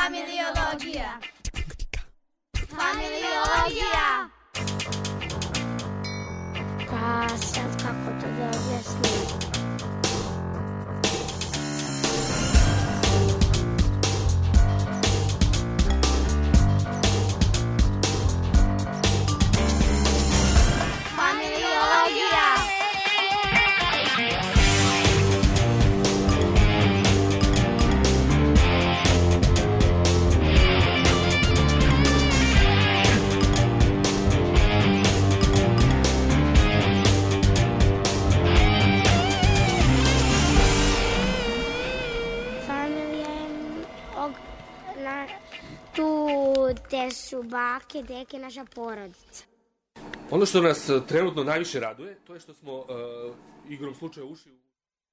Familiologija. Familiologija. Pa sad kako to da objasnim? Gde su bake, deke, naša porodica. Ono što nas trenutno najviše raduje, to je što smo igrom slučaja ušli u...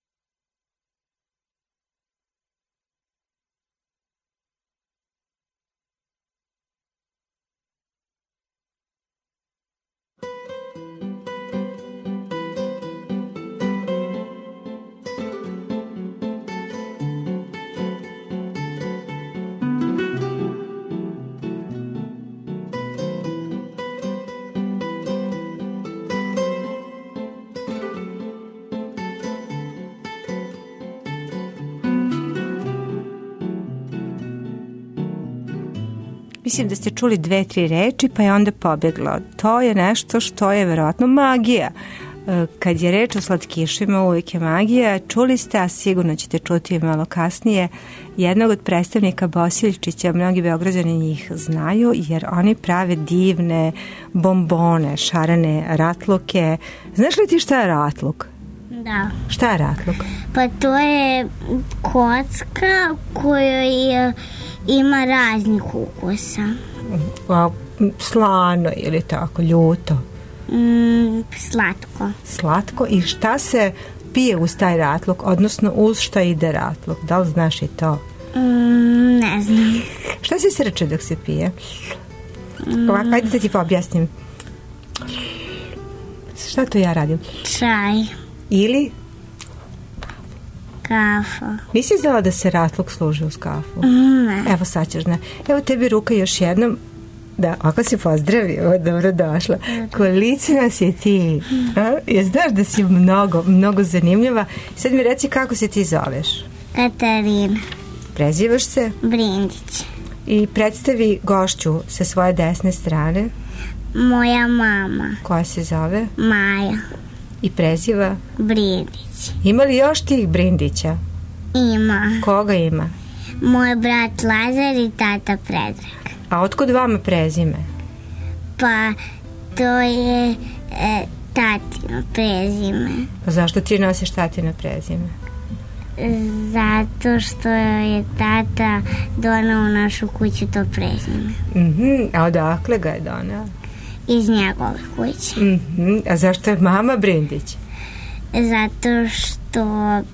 Mislim da ste čuli 2-3 reči pa je onda pobjeglo. To je nešto što je verovatno magija. Kad je reč o slatkišima, uvijek je magija. Čuli ste, a sigurno ćete čuti malo kasnije, jednog od predstavnika Bosiljčića, mnogi Beograđani njih znaju, jer oni prave divne bombone, šarene ratluke. Znaš li ti šta je ratluk? Da. Šta je ratluk? Pa to je kocka koja ima raznih ukusa. Slano ili tako, ljuto? Slatko. Slatko. I šta se pije uz taj ratluk, odnosno uz šta ide ratluk? Da li znaš i to? Ne znam. Šta se srče dok se pije? Ajde da ti objasnim. Šta to ja radim? Čaj. Ili? Kafa. Nisi znala da se ratluk služi uz kafu? Ne. Evo sad ćeš zna. Evo tebi ruka još jednom. Da, ako si pozdravio, dobro došla. Kolicina si ti. Ja znaš da si mnogo zanimljiva. Sad mi reci kako se ti zoveš. Katarina. Prezivaš se? Brindić. I predstavi gošću sa svoje desne strane. Moja mama. Koja se zove? Maja. I preziva? Brindić. Ima li još tih Brindića? Ima. Koga ima? Moj brat Lazar i tata Predrag. A otkud vama prezime? Pa to je tatino prezime. A zašto ti nosiš tatino prezime? Zato što je tata donao u našu kuću to prezime. A odakle ga je donao? Iz njegove kuće. A zašto je mama Brindić? Zato što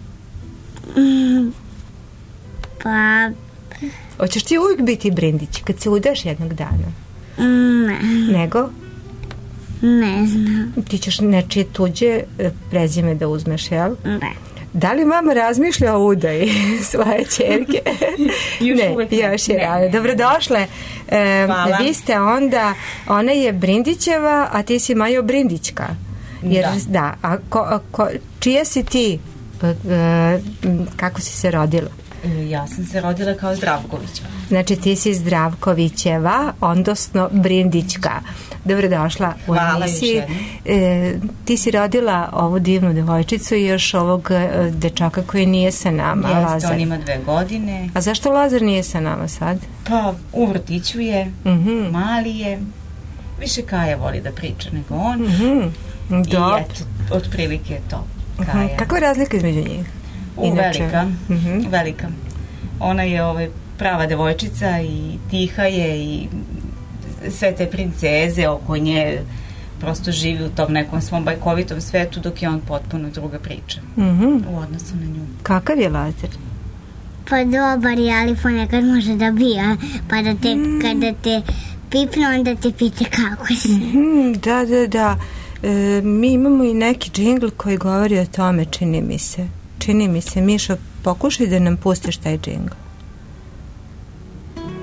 pa... Hoćeš ti uvijek biti Brindić kad se udaš jednog dana? Ne. Nego? Ne znam. Ti ćeš nečije tuđe prezime da uzmeš, jel? Ne. Da li mama razmišlja o udaji svoje ćerke? Još je rano. Dobrodošle. Vi ste onda, ona je Brindićeva, a ti si Majo Brindićka. Jer, da. A čija si ti? Kako si se rodila? Ja sam se rodila kao Zdravkovićeva. Znači ti si Zdravkovićeva, odnosno Brindićka. Dobrodošla u emisiji. Ti si rodila ovu divnu devojčicu i još ovog dečaka koji nije sa nama, Lazar. Lazar. On ima 2 godine. A zašto Lazar nije sa nama sad? Pa u vrtiću je, mali je, više Kaja voli da priča nego on. I eto, otprilike je to. Kaja. Kakva je razlika između njih? Velika. Ona je prava devojčica i tiha je i sve te princeze oko nje prosto živi u tom nekom svom bajkovitom svetu, dok je on potpuno druga priča u odnosu na nju. Kakav je Lazar? Pa dobar je, ali ponekad može da bija, pa da te, kada te pipne, onda te pite kako si. Da. Mi imamo i neki džingl koji govori o tome, čini mi se. Mišo, pokušaj da nam pustiš taj džingl.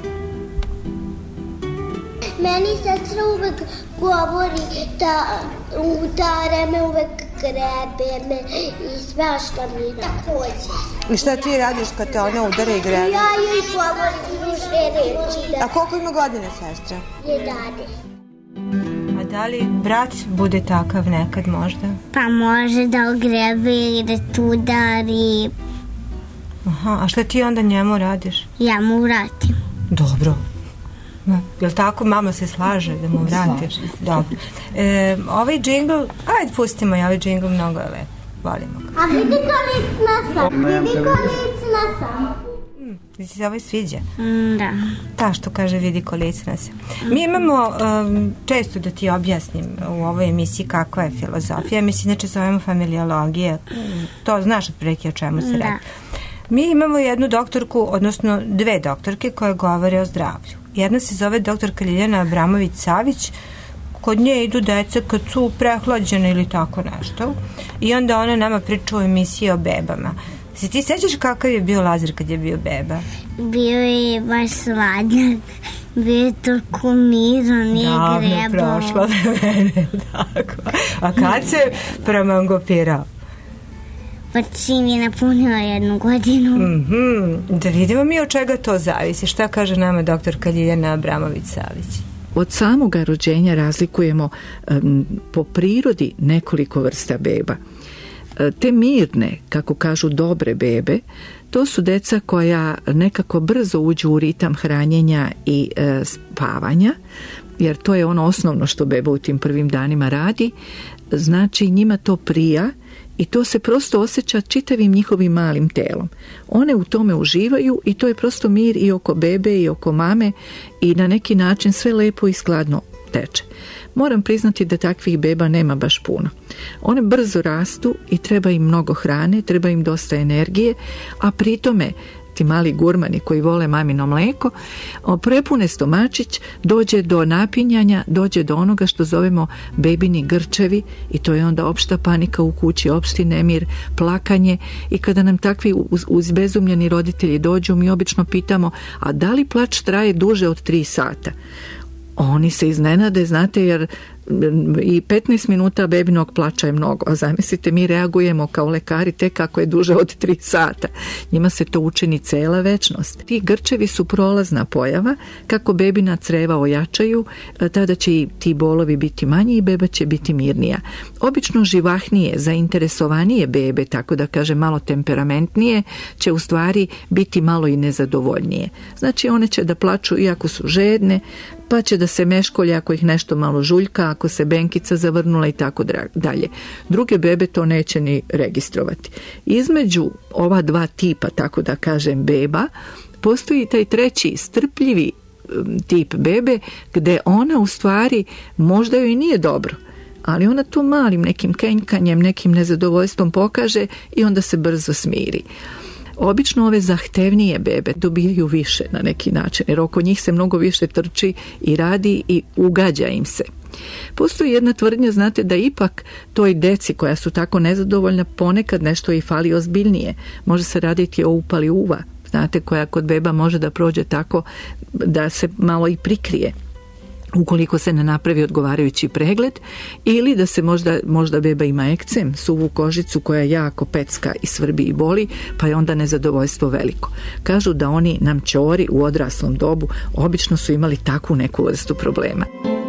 uvek govori da u ta vreme uvek grebe me i svašta mi takođe. I šta ti radiš kad te ona udara i grebe? Ja joj govorim ružne reči. A koliko ima godine sestra? 11. A da li brat bude takav nekad možda? Pa može da ogrebe ili da tu udari. Aha, a šta ti onda njemu radiš? Ja mu vratim. Dobro. Jel tako, mama se slaže da mu vratiš? Dobro. Ovaj džingl, ajde pustimo i ovaj džingl, mnogo je lep. Volimo ga. A vidi kolicna sam. Vidi kolicna sam. Ti se ovaj sviđa? Da. Ta što kaže vidi kolicna se. Mi imamo, često da ti objasnim u ovoj emisiji kakva je filozofija. Mi se inače zovemo familiologija. To znaš otprilike o čemu se radi. Mi imamo jednu doktorku, odnosno dve doktorke koje govore o zdravlju. Jedna se zove doktorka Ljiljana Abramović-Savić, kod nje idu deca kad su prehlađene ili tako nešto i onda ona nama priča u emisiji o bebama. Se ti sećaš kakav je bio Lazar kad je bio beba? Bio je baš sladnjak, bio je toliko miran, nije grebao. Davno prošlo vreme, tako. A kad se premangopirao? Pa čim je napunila 1 godinu. Da vidimo mi od čega to zavisi. Šta kaže nama doktorka Ljiljana Abramović-Savić? Od samoga rođenja razlikujemo po prirodi nekoliko vrsta beba. Te mirne, kako kažu dobre bebe, to su deca koja nekako brzo uđu u ritam hranjenja i spavanja, jer to je ono osnovno što beba u tim prvim danima radi. Znači njima to prija i to se prosto osjeća čitavim njihovim malim telom. One u tome uživaju i to je prosto mir i oko bebe i oko mame i na neki način sve lepo i skladno teče. Moram priznati da takvih beba nema baš puno. One brzo rastu i treba im mnogo hrane, treba im dosta energije, a pritome ti mali gurmani koji vole mamino mleko, prepune stomačić, dođe do napinjanja, dođe do onoga što zovemo bebini grčevi i to je onda opšta panika u kući, opšti nemir, plakanje i kada nam takvi uzbezumljeni roditelji dođu, mi obično pitamo, a da li plač traje duže od 3 sata? Oni se iznenade, znate, jer i 15 minuta bebinog plača je mnogo, a zamislite, mi reagujemo kao lekari tek ako je duže od 3 sata. Njima se to učini cela večnost. Ti grčevi su prolazna pojava, kako bebina creva ojačaju, tada će i ti bolovi biti manji i beba će biti mirnija. Obično živahnije, zainteresovanije bebe, tako da kaže malo temperamentnije, će u stvari biti malo i nezadovoljnije. Znači one će da plaču iako su žedne, pa će da se meškolje ako ih nešto malo žuljka, ako se benkica zavrnula i tako dalje. Druge bebe to neće ni registrovati. Između ova dva tipa, tako da kažem, beba, postoji taj treći strpljivi tip bebe gde ona u stvari možda joj nije dobro, ali ona to malim nekim kenjkanjem, nekim nezadovoljstvom pokaže i onda se brzo smiri. Obično ove zahtevnije bebe dobijaju više na neki način, jer oko njih se mnogo više trči i radi i ugađa im se. Postoji jedna tvrdnja, znate, da ipak toj deci koja su tako nezadovoljna ponekad nešto i fali ozbiljnije. Može se raditi o upali uva, znate, koja kod beba može da prođe tako da se malo i prikrije ukoliko se ne napravi odgovarajući pregled, ili da se možda beba ima ekcem, suvu kožicu koja jako pecka i svrbi i boli, pa je onda nezadovoljstvo veliko. Kažu da oni nam ćori u odraslom dobu obično su imali takvu neku vrstu problema.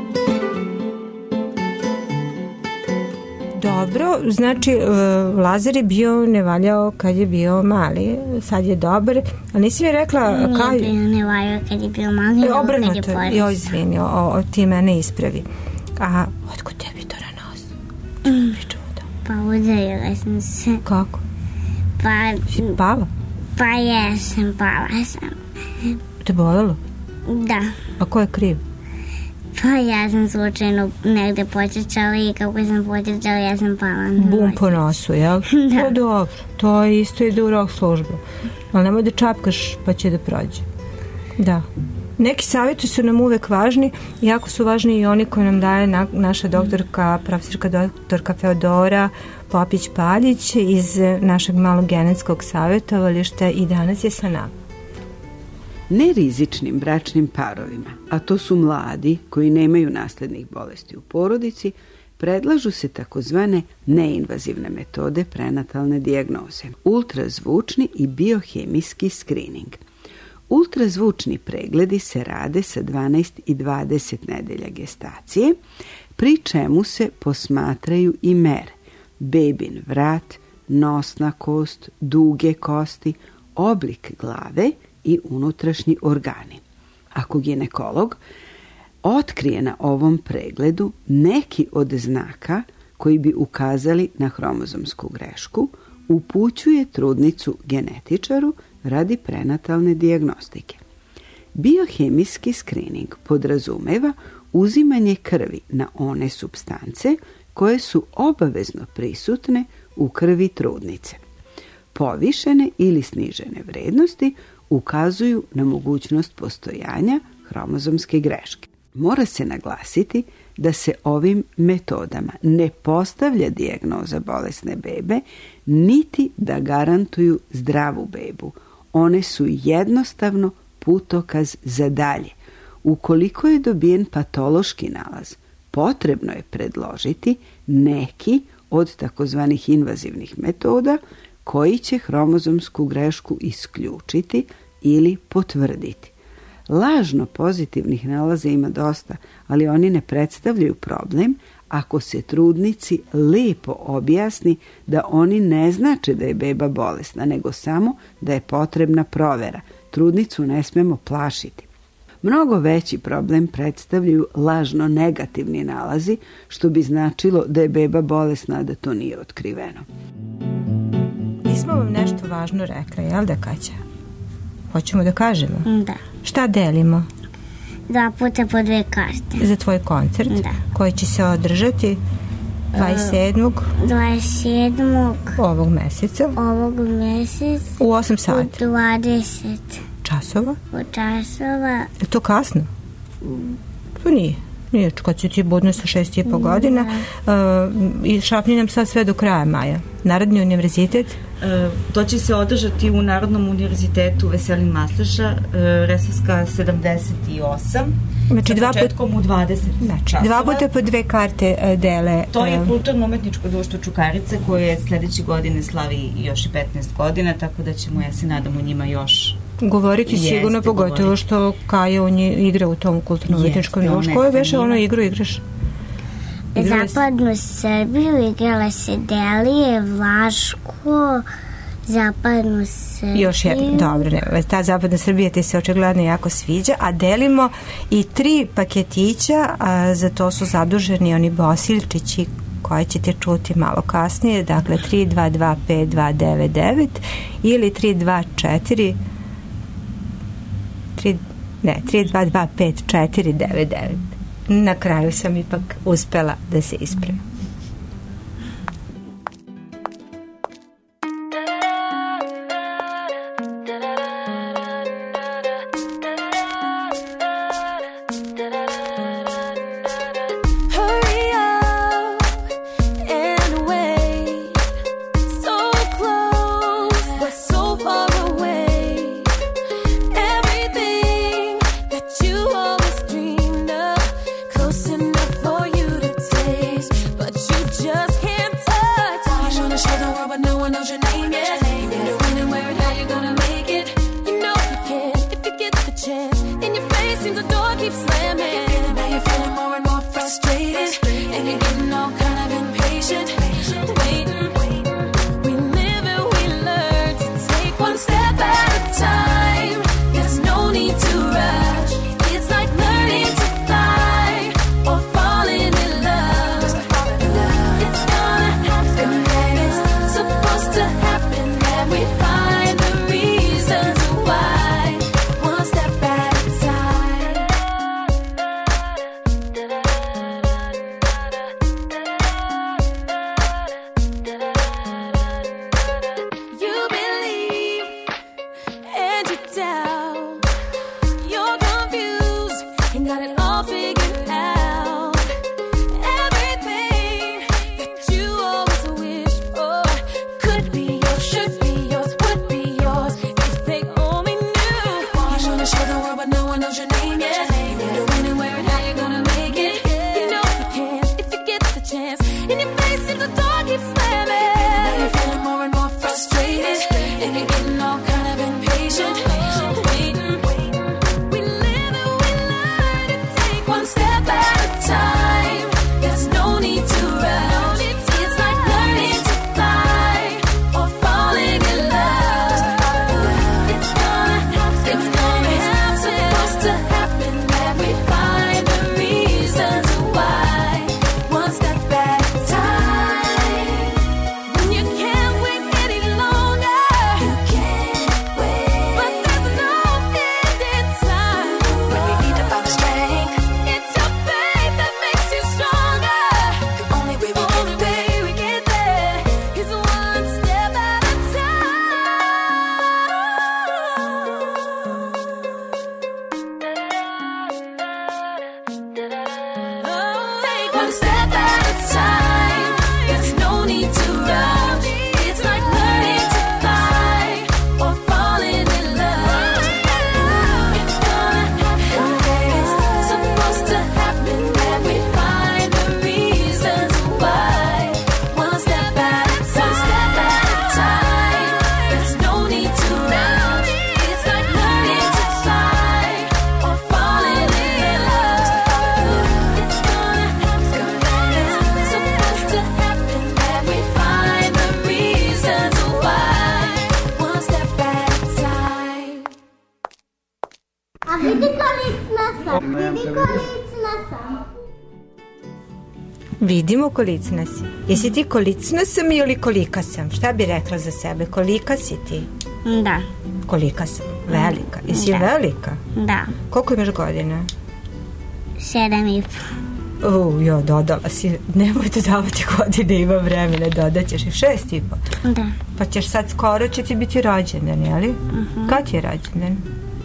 Dobro, znači Lazar je bio nevaljao kad je bio mali, sad je dobar, a nisi mi rekla... Nije bio nevaljao kad je bio mali, nego kad je porastao. Joj, izvini, ti mene ispravi. A otkud tebi to na nos? Pričamo to. Pa udarila sam se. Kako? Pa... Si pala? Pa jesam, pala sam. Te bolelo? Da. A ko je kriv? Pa ja sam slučajno negde počečala i kako sam počečala ja sam pala na Bum po nosu, jel? Da. To dobro, to isto ide u rok službu. Ali nemoj da čapkaš pa će da prođe. Da. Neki savjeti su nam uvek važni, jako su važni i oni koje nam daje naša doktorka, profesorka doktorka Feodora Popić-Paljić iz našeg malog genetskog savjetovališta i danas je sa nama. Nerizičnim bračnim parovima, a to su mladi koji nemaju naslednih bolesti u porodici, predlažu se takozvane neinvazivne metode prenatalne dijagnoze, ultrazvučni i biohemijski skrining. Ultrazvučni pregledi se rade sa 12 i 20 nedelja gestacije, pri čemu se posmatraju i mere bebin vrat, nosna kost, duge kosti, oblik glave i unutrašnji organi. Ako ginekolog otkrije na ovom pregledu neki od znaka koji bi ukazali na hromozomsku grešku, upućuje trudnicu genetičaru radi prenatalne dijagnostike. Biohemijski skrining podrazumeva uzimanje krvi na one supstance koje su obavezno prisutne u krvi trudnice. Povišene ili snižene vrednosti ukazuju na mogućnost postojanja hromozomske greške. Mora se naglasiti da se ovim metodama ne postavlja dijagnoza bolesne bebe, niti da garantuju zdravu bebu. One su jednostavno putokaz za dalje. Ukoliko je dobijen patološki nalaz, potrebno je predložiti neki od takozvanih invazivnih metoda koji će hromozomsku grešku isključiti ili potvrditi. Lažno pozitivnih nalaza ima dosta, ali oni ne predstavljaju problem ako se trudnici lepo objasni da oni ne znače da je beba bolesna, nego samo da je potrebna provera. Trudnicu ne smemo plašiti. Mnogo veći problem predstavljaju lažno negativni nalazi, što bi značilo da je beba bolesna, a da to nije otkriveno. Nismo vam nešto važno rekli, jel da, Kaća? Hoćemo da kažemo? Da. Šta delimo? 2 puta po 2 karte. Za tvoj koncert? Da. Koji će se održati 27. ovog meseca? U 8 sati? U 20 časova? časova. Je to kasno? To nije. Nije, kad si ti budno sa 6,5 godina. I šapni nam sad sve do kraja maja. Narodni univerzitet? To će se održati u Narodnom univerzitetu Veselin Masleša, Resavska 78, znači, sa početkom u 20 časova. 2 puta po 2 karte dele. To je Kulturno-umetničko društvo Čukarice koje sledeće godine slavi još i 15 godina, tako da ćemo, ja se nadam, u njima još govoriti sigurno, pogotovo što Kaja on igra u tom kulturno-umetničkom društvu. Koju veše ono igru igraš? Zapadnu Srbiju igrala se Delije, Vlaško, Zapadnu Srbiju. Još jedno, dobro, ne, ta Zapadna Srbija ti se očigledno jako sviđa, a delimo i 3 paketića, a za to su zaduženi oni Bosiljčići koje ćete čuti malo kasnije, dakle 3225-299 ili 3225-499. Na kraju sam ipak uspela da se ispravim. But Vidi kolicna sam. Vidimo kolicna si. Jesi ti kolicna sam ili kolika sam? Šta bi rekla za sebe? Kolika si ti? Da. Kolika sam? Velika. Jesi velika? Da. Koliko imaš godina? 7,5. Ja, dodala si. Nemoj dodavati godine, ima vremena, dodaćeš i 6,5. Da. Pa ćeš sad skoro, će ti biti rođendan, jeli? Kad je rođendan?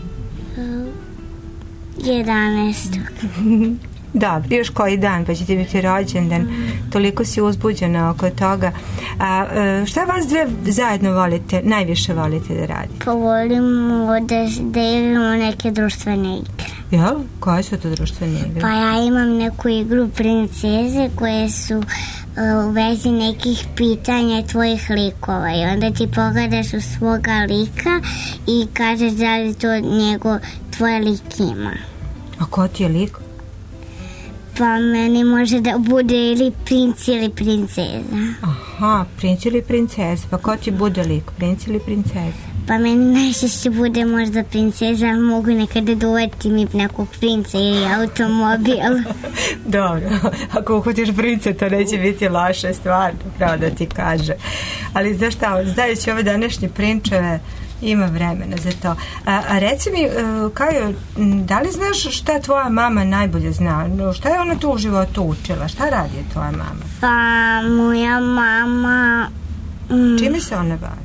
11. Dobro, još koji dan pa će ti biti rođendan. Toliko si uzbuđena oko toga. Šta vas dve zajedno volite, najviše volite da radite? Pa volimo da igramo neke društvene igre. Jel? Koje su to društvene igre? Pa ja imam neku igru princeze koje su u vezi nekih pitanja tvojih likova i onda ti pogledaš u svoga lika i kažeš da li to tvoj lik ima. A ko ti je lik? Pa meni može da bude ili princ ili princeza. Aha, princ ili princeza. Pa ko ti bude lik, princ ili princeza? Pa meni najčešće bude možda princeza, ali mogu nekada da uvetim i nekog princa ili automobil. Dobro, ako uhutiš prince, to neće biti loša stvar, pravo da ti kaže. Ali znaš šta, znajući ove današnje prinčeve, ima vremena za to. A reci mi, Kajo, da li znaš šta tvoja mama najbolje zna? Šta je ona tu u životu učila? Šta radi tvoja mama? Pa moja mama... Čime se ona bavi?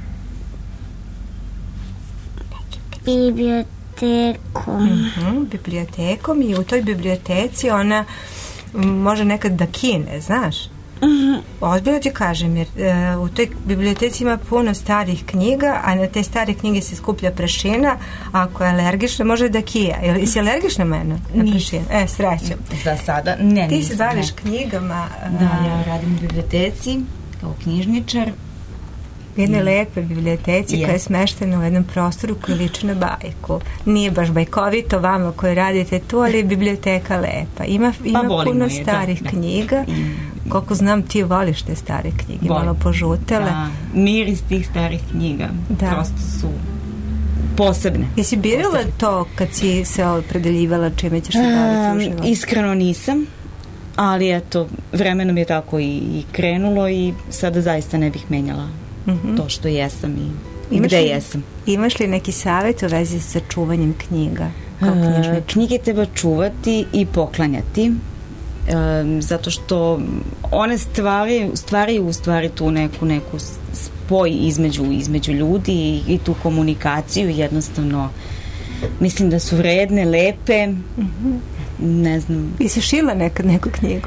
Bibliotekom. Bibliotekom i u toj biblioteci ona može nekad da kine, znaš? Ozbiljno ti kažem, jer u toj biblioteci ima puno starih knjiga, a na te stare knjige se skuplja prašina, a ako je alergična može da kija. Jesi alergična mene? Nisam. Srećem. Za sada ne. Ti se baviš knjigama. Da, ja radim u biblioteci kao knjižničar. Jedne lepe biblioteci koja je smeštena u jednom prostoru koji liči na bajku. Nije baš bajkovito vama koji radite tu, ali je biblioteka lepa. Ima puno starih knjiga. Koliko znam, ti voliš te stare knjige, malo požutele. Da, miris tih starih knjiga prosto su posebne. Jesi birala to kad si se opredeljivala čime ćeš se baviti u životu? Iskreno nisam, ali eto, vremenom je tako i krenulo i sada zaista ne bih menjala to što jesam i gde jesam. Imaš li neki savjet u vezi sa čuvanjem knjiga? Knjige treba čuvati i poklanjati, zato što one stvaraju u stvari tu neku spoj između ljudi i tu komunikaciju. Jednostavno mislim da su vredne, lepe. Ne znam. I si šila nekad neku knjigu?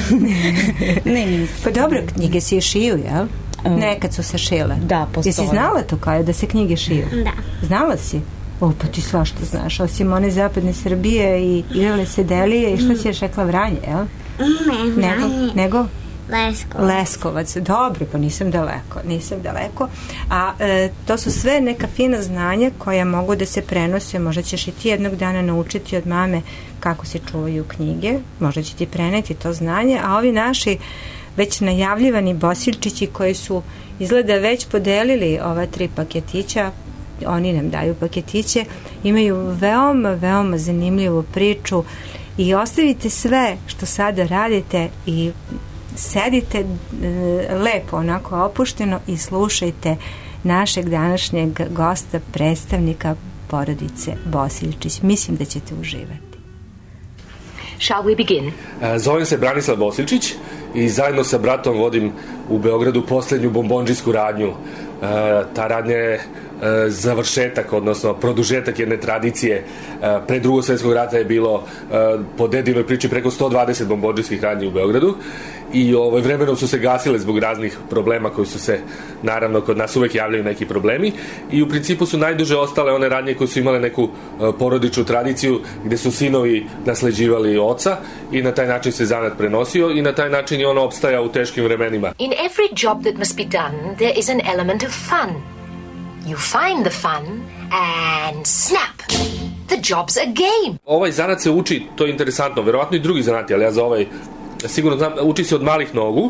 Ne, nisam. Pa dobro, knjige si je šiju, jel? Nekad su se šile. Da, postoje. Jesi znala to kao da se knjige šiju? Da. Znala si? Pa ti svašta znaš. Osim one zapadne Srbije i igrale se delije i šta si još rekla, Vranje, jel? Ne, Vranje. Nego? Leskovac. Dobro, pa nisam daleko. A to su sve neka fina znanja koja mogu da se prenose. Možda ćeš i ti jednog dana naučiti od mame kako se čuvaju knjige. Možda će ti preneti to znanje. A ovi naši već najavljivani Bosiljčići koji su izgleda već podelili ova 3 paketića, oni nam daju paketiće, imaju veoma zanimljivu priču i ostavite sve što sada radite i sedite lepo, onako opušteno i slušajte našeg današnjeg gosta, predstavnika porodice Bosiljčić. Mislim da ćete uživati. Shall we begin? Zovem se Branislav Bosiljčić i zajedno sa bratom vodim u Beogradu poslednju bombondžijsku radnju. Ta radnja je završetak, odnosno produžetak jedne tradicije. Pre Drugog svjetskog rata je bilo po dedinoj priči preko 120 bombondžijskih radnji u Beogradu i vremenom su se gasile zbog raznih problema koji su se, naravno, kod nas uvek javljaju neki problemi i u principu su najduže ostale one radnje koje su imale neku porodičnu tradiciju gde su sinovi nasleđivali oca i na taj način se zanat prenosio i na taj način je ono opstajao u teškim vremenima. In every job that must be done, there is an element of fun. You find the fun and snap! The job's a game! Ovaj zanat se uči, to je interesantno, verovatno i drugi zanati, ali ja za ovaj sigurno znam, uči se od malih nogu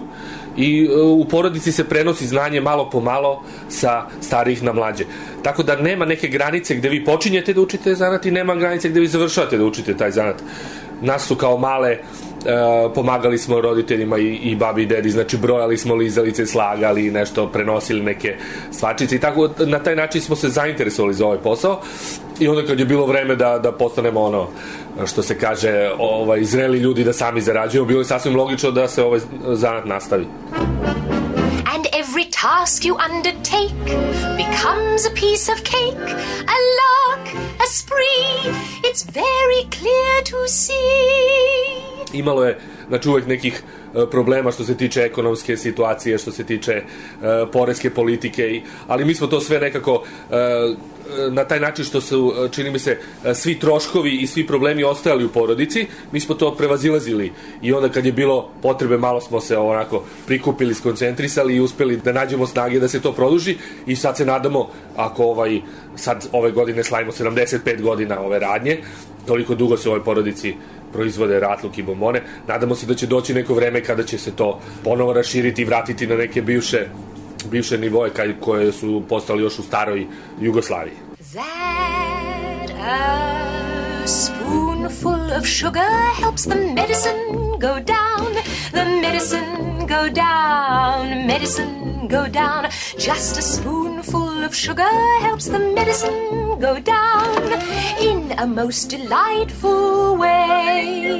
i u porodici se prenosi znanje malo po malo sa starijih na mlađe. Tako da nema neke granice gde vi počinjete da učite zanat i nema granice gde vi završavate da učite taj zanat. Nas su kao male pomagali smo roditeljima i babi i dedi, znači brojali smo lizalice, slagali nešto, prenosili neke stvačice i tako na taj način smo se zainteresovali za ovaj posao i onda kad je bilo vreme da postanemo ono što se kaže zreli ljudi da sami zarađujemo, bilo je sasvim logično da se ovaj zanat nastavi. And every task you undertake becomes a piece of cake, a lark, a spree, it's very clear to see. Imalo je, znači, uvek nekih problema što se tiče ekonomske situacije, što se tiče poreske politike, ali mi smo to sve nekako na taj način što su, čini mi se, svi troškovi i svi problemi ostajali u porodici, mi smo to prevazilazili i onda kad je bilo potrebe malo smo se onako prikupili, skoncentrisali i uspeli da nađemo snage da se to produži i sad se nadamo, ako sad ove godine slavimo 75 godina ove radnje, toliko dugo se u ovoj porodici proizvode ratluk i bombone, nadamo se da će doći neko vreme kada će se to ponovo raširiti i vratiti na neke bivše nivoje koje su postali još u staroj Jugoslaviji. That a spoonful of sugar helps the medicine go down, the medicine go down, medicine go down. Just a spoonful of sugar helps the medicine go down in a most delightful way.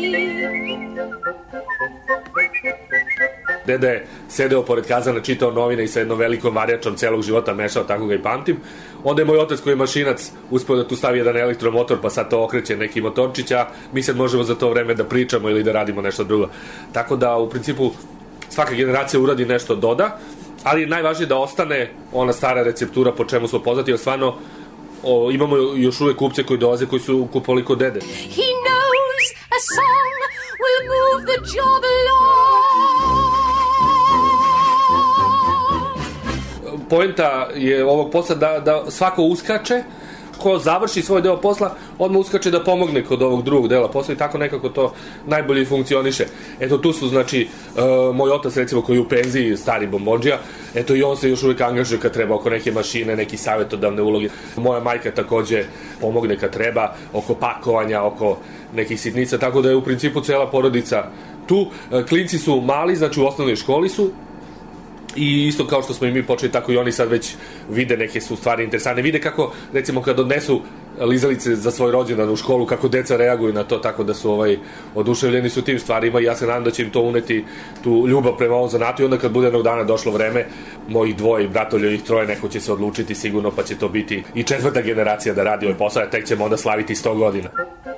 Deda je sedeo pored kazana, čitao novine i sa jednom velikom varjačom celog života mešao, tako ga i pamtim. Onda je moj otac koji je mašinac uspeo da tu stavi jedan elektromotor, pa sad to okreće neki motorčić, a mi sad možemo za to vreme da pričamo ili da radimo nešto drugo. Tako da u principu svaka generacija uradi nešto doda, ali najvažnije da ostane ona stara receptura po čemu smo poznati, jer stvarno imamo još uvek kupce koji dolaze koji su kupovali kod dede. He knows a song will move the job along. Poenta je ovog posla da svako uskače, ko završi svoj deo posla, odmah uskače da pomogne kod ovog drugog dela posla i tako nekako to najbolje funkcioniše. Eto tu su, znači, moj otac recimo koji je u penziji, stari bombondžija, eto i on se još uvijek angažuje kad treba oko neke mašine, neki savjetodavne uloge. Moja majka takođe pomogne kad treba, oko pakovanja, oko nekih sitnica, tako da je u principu cela porodica tu. Klinci su mali, znači u osnovnoj školi su, i isto kao što smo i mi počeli, tako i oni sad već vide neke su stvari interesantne. Vide kako, recimo, kad odnesu lizalice za svoj rođendan u školu, kako deca reaguju na to, tako da su oduševljeni su tim stvarima i ja se nadam da će im to uneti tu ljubav prema ovom zanatu i onda kad bude jednog dana došlo vreme, mojih dvoje i bratoljevih troje, neko će se odlučiti sigurno, pa će to biti i 4. generacija da radi ovaj posao, a tek ćemo onda slaviti 100 godina.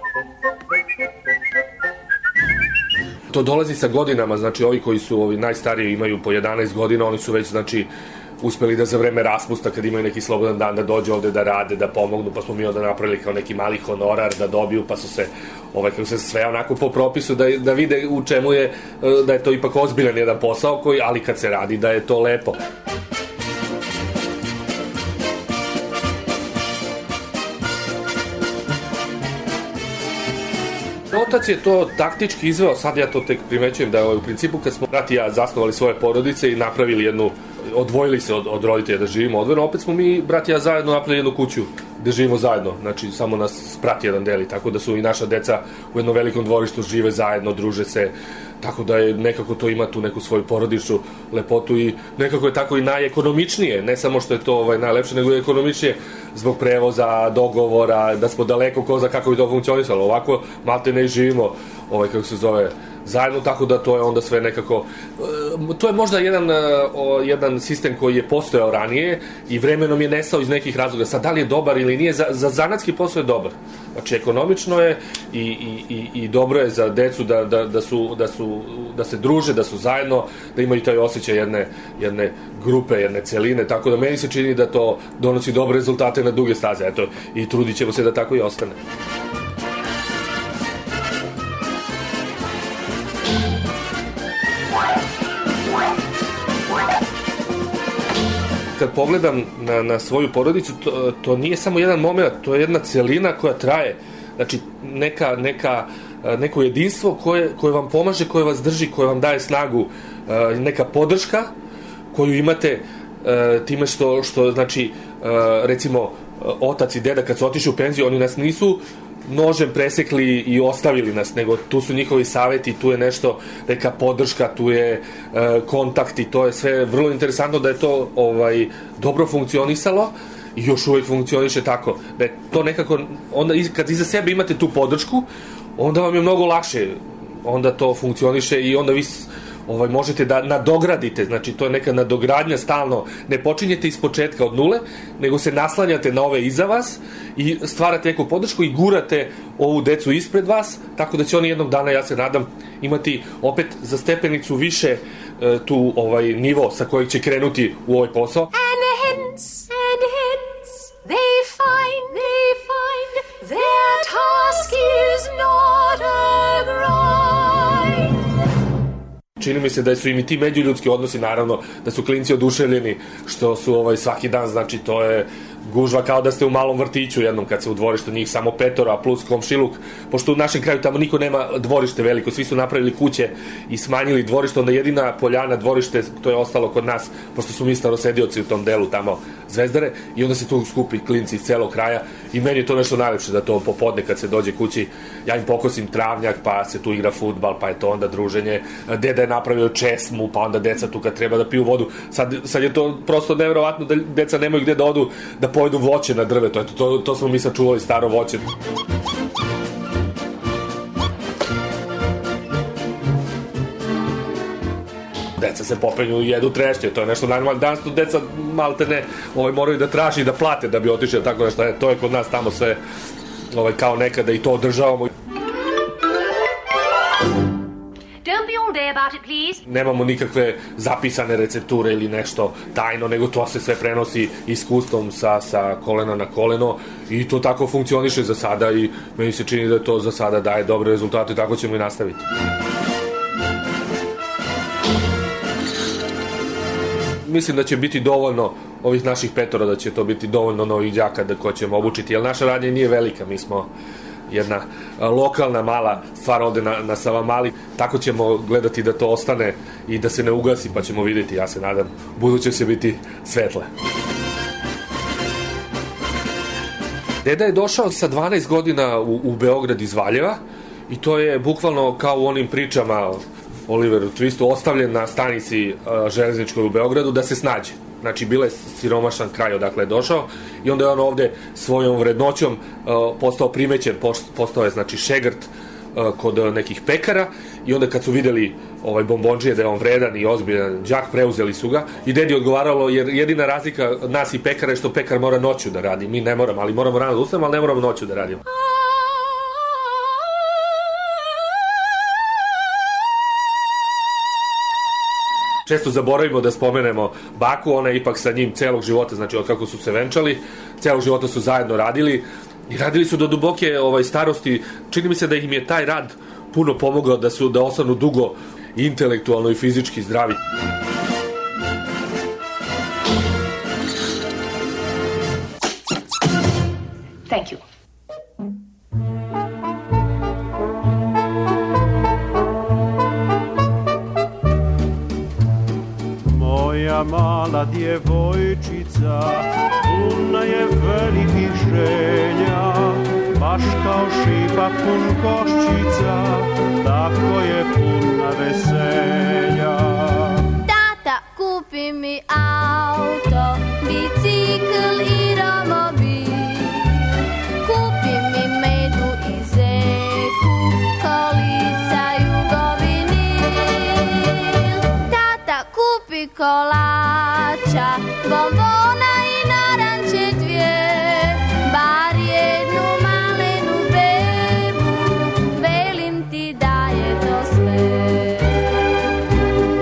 To dolazi sa godinama, znači ovi koji su najstariji imaju po 11 godina, oni su već, znači, uspeli da za vreme raspusta, kad imaju neki slobodan dan, da dođe ovde da rade, da pomognu, pa smo mi onda napravili kao neki mali honorar da dobiju, pa su se, kako se sve onako po propisu da vide u čemu je, da je to ipak ozbiljan jedan posao, ali kad se radi da je to lepo. Otac je to taktički izveo, sad ja to tek primećujem da je u principu kad smo brat i ja zasnovali svoje porodice i napravili odvojili se od roditelja da živimo odvojeno, opet smo mi, brat i ja, zajedno napravili jednu kuću gde živimo zajedno, znači samo nas brat jedan deli, tako da su i naša deca u jednom velikom dvorištu, žive zajedno, druže se, tako da je nekako to ima tu neku svoju porodičnu lepotu i nekako je tako i najekonomičnije, ne samo što je to najlepše, nego je ekonomičnije zbog prevoza, dogovora, da smo daleko ko zna kako bi to funkcionisalo. Ovako malte ne živimo, kako se zove, zajedno, tako da to je onda sve nekako, to je možda jedan sistem koji je postojao ranije i vremenom je nestao iz nekih razloga. Sad, da li je dobar ili nije, za zanatski posao je dobar. Znači, ekonomično je i dobro je za decu da se druže, da su zajedno, da imaju taj osjećaj jedne grupe, jedne celine, tako da meni se čini da to donosi dobre rezultate na duge staze. Eto, i trudit ćemo se da tako i ostane. Kad pogledam na svoju porodicu, to nije samo jedan moment, to je jedna celina koja traje. Znači, neko jedinstvo koje vam pomaže, koje vas drži, koje vam daje snagu neka podrška koju imate time što znači, recimo, otac i deda kad su otišli u penziju, oni nas nisu nožem presekli i ostavili nas, nego tu su njihovi saveti, tu je nešto, neka podrška, tu je kontakt i to je sve vrlo interesantno da je to dobro funkcionisalo i još uvijek funkcioniše tako. Da je to nekako, onda kad iza sebe imate tu podršku, onda vam je mnogo lakše, onda to funkcioniše i onda vi možete da nadogradite, znači to je neka nadogradnja stalno, ne počinjete iz početka od nule, nego se naslanjate na ove iza vas i stvarate neku podršku i gurate ovu decu ispred vas, tako da će oni jednog dana, ja se nadam, imati opet za stepenicu više tu nivo sa kojeg će krenuti u ovaj posao. And hence, they find their task is not a grind. Čini mi se da su im i ti međuljudski odnosi, naravno, da su klinci oduševljeni što su svaki dan, znači to je gužva kao da ste u malom vrtiću jednom kad se u dvorištu njih samo 5, a plus komšiluk, pošto u našem kraju tamo niko nema dvorište veliko, svi su napravili kuće i smanjili dvorište, onda jedina poljana dvorište, to je ostalo kod nas, pošto su mi starosedioci u tom delu tamo Zvezdare, i onda se tu skupi klinci iz celog kraja i meni je to nešto najlepše, da to popodne kad se dođe kući, ja im pokosim travnjak, pa se tu igra fudbal, pa je to onda druženje, deda je napravio česmu, pa onda deca tu kad treba da piju vodu, sad je to prosto nevjerovatno da deca nemaju gde da odu da pojedu voće na drvetu, to smo mi sačuvali, staro voće. Deca se popenju i jedu trešnje, to je nešto najnormalno. Danas tu deca maltene moraju da traži i da plate da bi otišli, tako nešto, to je kod nas tamo sve kao nekada i to održavamo. Don't be all day about it, please. Nemamo nikakve zapisane recepture ili nešto tajno, nego to se sve prenosi iskustvom sa kolena na koleno i to tako funkcioniše za sada i meni se čini da to za sada daje dobre rezultate i tako ćemo i nastaviti. Mislim da će biti dovoljno ovih naših 5, da će to biti dovoljno novih đaka koje ćemo obučiti, jer naša radnja nije velika, mi smo jedna lokalna mala stvar ovde na Savamali, tako ćemo gledati da to ostane i da se ne ugasi, pa ćemo vidjeti, ja se nadam, buduće će biti svetle. Deda je došao sa 12 godina u Beograd iz Valjeva i to je bukvalno kao u onim pričama Oliveru Twistu, ostavljen na stanici železničkoj u Beogradu da se snađe. Znači, bila je siromašan kraj odakle je došao i onda je on ovde svojom vrednoćom postao primećen, postao je, znači, šegrt kod nekih pekara i onda kad su videli bombondžije da je on vredan i ozbiljan đak, preuzeli su ga i dedi odgovaralo, jer jedina razlika nas i pekara je što pekar mora noću da radi, mi ne moramo, ali moramo rano da ustanemo, ali ne moramo noću da radimo. Često zaboravimo da spomenemo baku, ona je ipak sa njim celog života, znači od kako su se venčali, celog života su zajedno radili i radili su do duboke starosti. Čini mi se da im je taj rad puno pomogao da ostanu dugo intelektualno i fizički zdravi. Thank you. Moja mala djevojčica, puna je velikih želja, baš kao šipak pun koščica, tako je puna veselja. Tata, kupi mi auto, bicikl i romobil, kupi mi medu i zeku, kolica jugovinil. Tata, kupi kolača, bombona i naranče 2, bar jednu malenu bebu, velim ti da je to sve.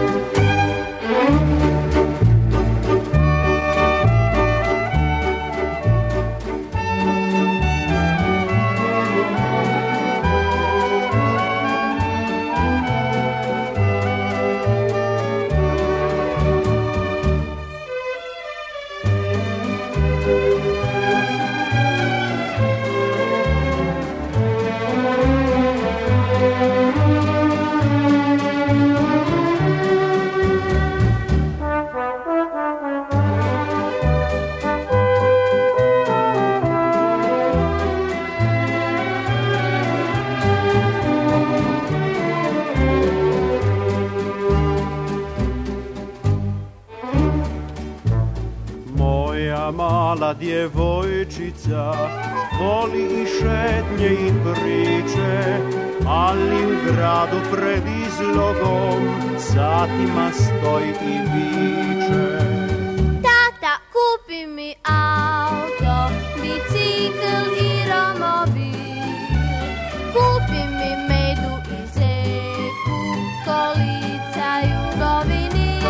djevojčica, voli i šetnje i priče, ali u gradu pred izlogom satima stoji i viče. Tata, kupi mi auto, bicikl i romobil, kupi mi medu i zeku, kolica jugovini.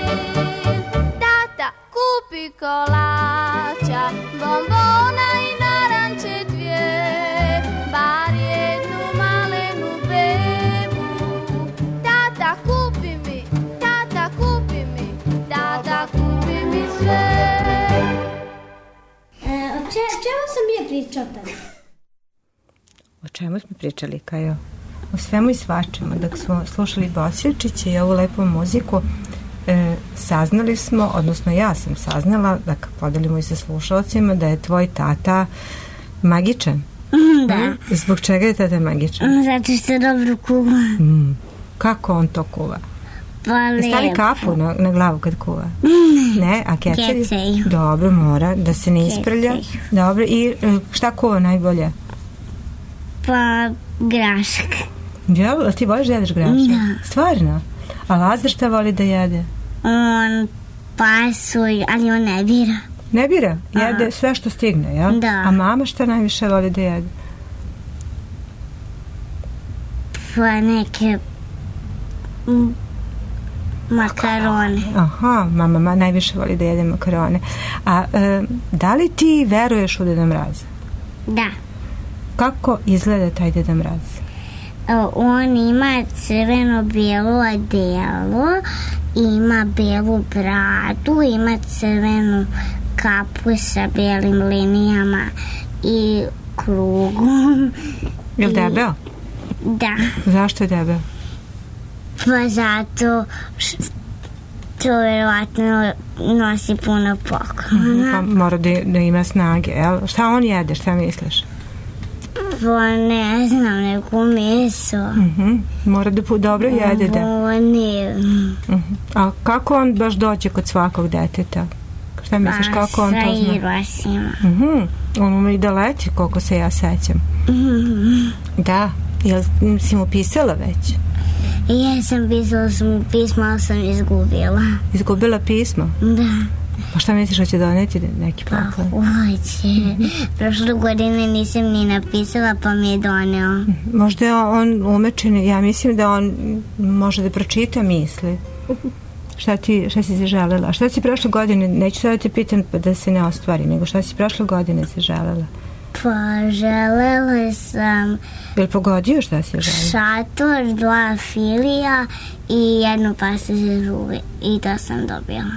Tata, kupi kolača, bombona i naranče dvije, bar jednu malenu bebu. Tata, kupi mi, tata, kupi mi, tata, kupi mi sve. O čemu sam bio pričao tada? O čemu smo pričali, Kajo? O svemu i svačemu. Dok smo slušali Bosiljčića i ovu lepu muziku, saznali smo, odnosno ja sam saznala, da podelimo i sa slušalcima, da je tvoj tata magičan. Da. Zbog čega je tata magičan? Zato što dobro kuva. Kako on to kuva? Pa lepo. Stavi kapu na glavu kad kuva? Ne, a kecaju? Kecaju. Dobro, mora da se ne isprlja. Dobro, i šta kuva najbolje? Pa grašak. Jel, ti voliš da jedeš grašak? Da. Stvarno? A Lazar šta voli da jede? On pasulj, ali on ne bira. Ne bira? Jede sve što stigne, jel? Da. A mama šta najviše voli da jede? Pa neke makarone. Aha, mama najviše voli da jede makarone. A da li ti veruješ u Deda Mraza? Da. Kako izgleda taj Deda Mraz? On ima crveno-bijelo odelo, ima belu bradu, ima crvenu kapu sa belim linijama i krugom. Je li debel? Da. Zašto je debel? Pa zato što verovatno nosi puno poklona. Pa mora da ima snage, jel? Šta on jede, šta misliš? Pa ne znam, neko meso. Mora da dobro jede, da. Ne. A kako on baš dođe kod svakog deteta? Šta misliš, kako on to zna? Sa irosima. On ume i da leti, koliko se ja sećam. Da, jel si mu pisala već? Jesam, pisala sam mu pismo, ali sam izgubila. Izgubila pismo? Da. Pa šta misliš da će doneti neki poklon? Pa hoće. Prošle godine nisam ni napisala, pa mi je doneo. Možda je on umečen, ja mislim da on može da pročita misli. Šta si se želela? Šta si prošle godine, neću sada te pitam da se ne ostvari, nego šta si prošle godine se želela? Pa želela sam... Jel pogodio šta si želela? Šator, 2 filija i jednu pasažeru i to sam dobila.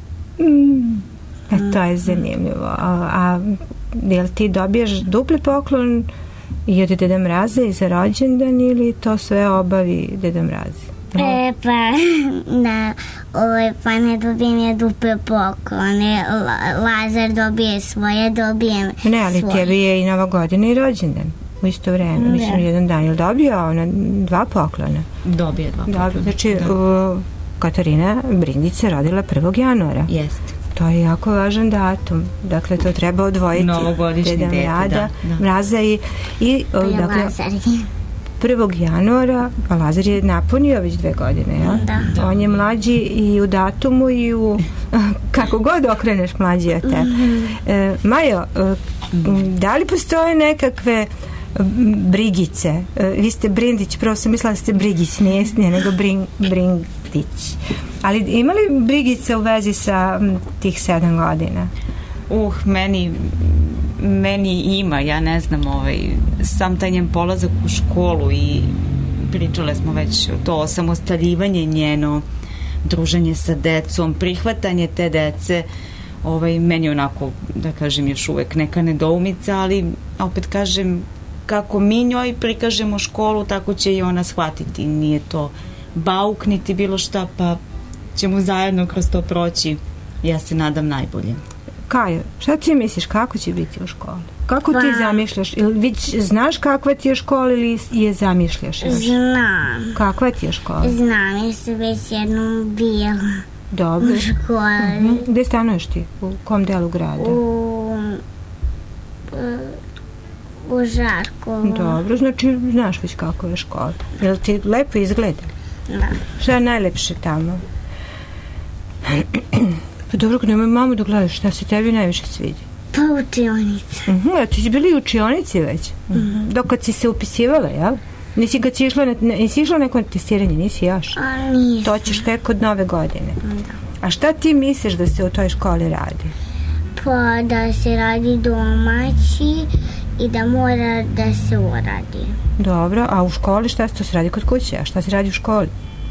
To je zanimljivo. A jel ti dobiješ dupli poklon i od Deda Mraza i za rođendan ili to sve obavi Deda Mraz? Pa ne dobijem je duple poklone. Lazar dobije svoje, dobijem svoje. Ne, ali tebi je i Nova godina i rođendan u isto vreme, mislim jedan dan. Ili dobio ona 2 poklona? Dobije 2 poklona. Znači, Katarina Brindić se rodila 1. januara. Jeste. To je jako važan datum. Dakle, to treba odvojiti. Novogodišnji dete, Mraza i dakle, 1. januara, a Lazar je napunio već 2 godine, ja? Da. On je mlađi i u datumu i u kako god okreneš mlađi od tebe. Majo, da li postoje nekakve brigice? Vi ste Brindić, prvo sam mislila da ste Brigić, nije nego Brindić. Ali ima li brigice u vezi sa tih 7 godina? Meni ima, ja ne znam, sam taj njen polazak u školu i pričale smo već to osamostaljivanje njeno, druženje sa decom, prihvatanje te dece, meni onako, da kažem, još uvek neka nedoumica, ali opet kažem, kako mi njoj prikažemo školu, tako će i ona shvatiti. Nije to bauk niti bilo šta, pa ćemo zajedno kroz to proći. Ja se nadam najbolje. Kajo, šta ti misliš, kako će biti u školi? Kako ti zamišljaš? Znaš kakva ti je škola ili je zamišljaš još? Znam. Kakva ti je škola? Znam, ja sam već jednom bila. Dobro. U školi. Gde stanuješ ti? U kom delu grada? U U Žarkovu. Dobro, znači znaš već kako je škola. Jel ti lepo izgleda? Da. Šta je najlepše tamo? Pa dobro, nemoj mamu da gledaš, šta se tebi najviše svidi? Pa učionica. A ti si bili u učionici već? Dok kad si se upisivala, jel? Nisi išla neko testiranje, nisi još? Nisam. To ćeš tek od nove godine. Da. A šta ti misliš da se u toj školi radi? Pa da se radi domaći i da mora da se uradi. Dobro, a u školi šta se to se radi kod kuće? A šta se radi u školi?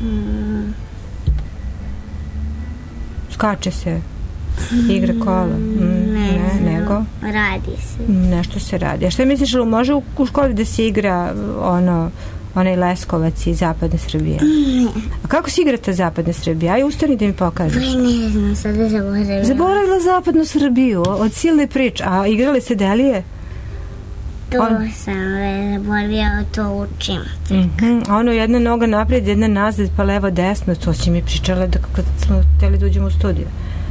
Skače se, igra kola. Nego? Radi se. Nešto se radi. A šta misliš, može u školi da se igra onaj Leskovac i Zapadna Srbija? Ne. A kako se igra ta Zapadna Srbija? Aj, ustani da mi pokažeš. Pa ne znam, sada zaboravila. Zaboravila Zapadnu Srbiju, od silne priče. A igrali se Delije? To sam zaboravila, to učim. Ono, jedna noga naprijed, jedna nazad, pa levo desno, to si mi pričala da kad smo htjeli da uđemo u studiju.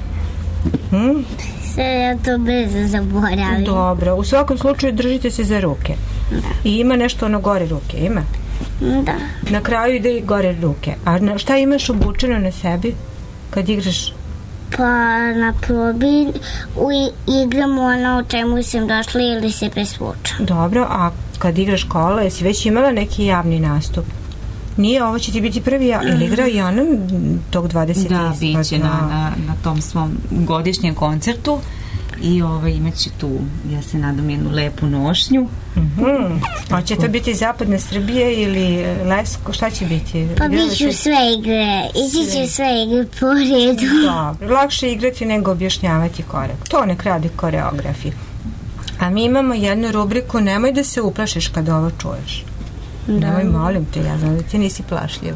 Sve ja to brzo zaboravim. Dobro, u svakom slučaju držite se za ruke. Da. I ima nešto ono gore ruke, ima? Da. Na kraju ide i gore ruke. A šta imaš obučeno na sebi kad igraš? Pa na probi igram ono o čemu sam došla ili se presvučam. Dobro, a kad igraš kola, jesi već imala neki javni nastup? Nije, ovo će ti biti prvi ili igrao i ona tog 20. Da, bit će na tom svom godišnjem koncertu i imat će tu, ja se nadam, jednu lepu nošnju. Hoće to biti Zapadna Srbija ili Lesko, šta će biti? Pa bit ću sve igre, ići ću sve igre po redu. Dobro, lakše igrati nego objašnjavati korak. To nek radi koreografi. A mi imamo jednu rubriku, nemoj da se uplašiš kad ovo čuješ. Nemoj, molim te, ja znam da ti nisi plašljiva.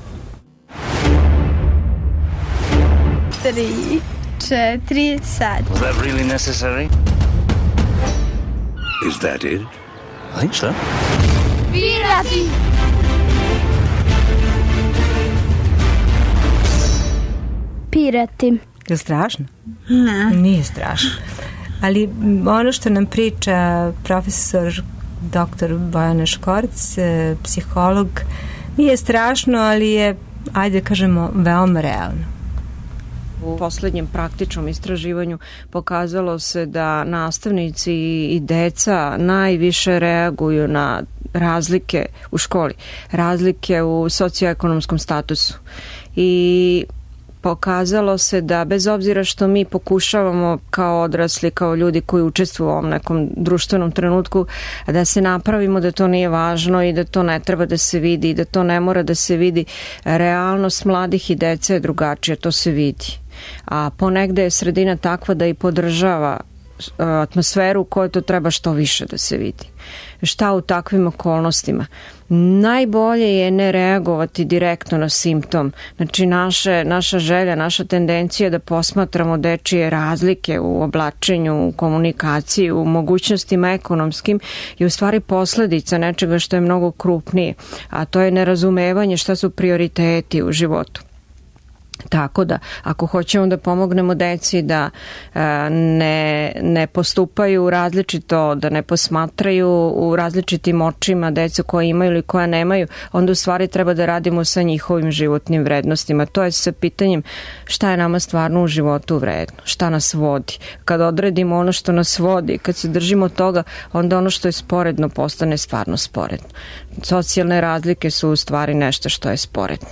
3, 4, sad. Was that really necessary? Is that it? I think so. Pirati! Pirati. Je li strašno? Ne. Nije strašno. Ali ono što nam priča profesor dr. Bojana Škorc, psiholog, nije strašno, ali je, ajde kažemo, veoma realno. U poslednjem praktičnom istraživanju pokazalo se da nastavnici i deca najviše reaguju na razlike u školi, razlike u socioekonomskom statusu. I pokazalo se da bez obzira što mi pokušavamo kao odrasli, kao ljudi koji učestvuju u ovom nekom društvenom trenutku, da se napravimo da to nije važno i da to ne treba da se vidi i da to ne mora da se vidi, realnost mladih i dece je drugačija, to se vidi. A ponegde je sredina takva da i podržava atmosferu u kojoj to treba što više da se vidi. Šta u takvim okolnostima? Najbolje je ne reagovati direktno na simptom. Znači naša želja, naša tendencija da posmatramo dečije razlike u oblačenju, u komunikaciji, u mogućnostima ekonomskim je u stvari posledica nečega što je mnogo krupnije, a to je nerazumevanje šta su prioriteti u životu. Tako da, ako hoćemo da pomognemo deci da ne postupaju različito, da ne posmatraju u različitim očima decu koje imaju ili koja nemaju, onda u stvari treba da radimo sa njihovim životnim vrednostima. To je sa pitanjem šta je nama stvarno u životu vredno, šta nas vodi. Kad odredimo ono što nas vodi, kad se držimo toga, onda ono što je sporedno postane stvarno sporedno. Socijalne razlike su u stvari nešto što je sporedno.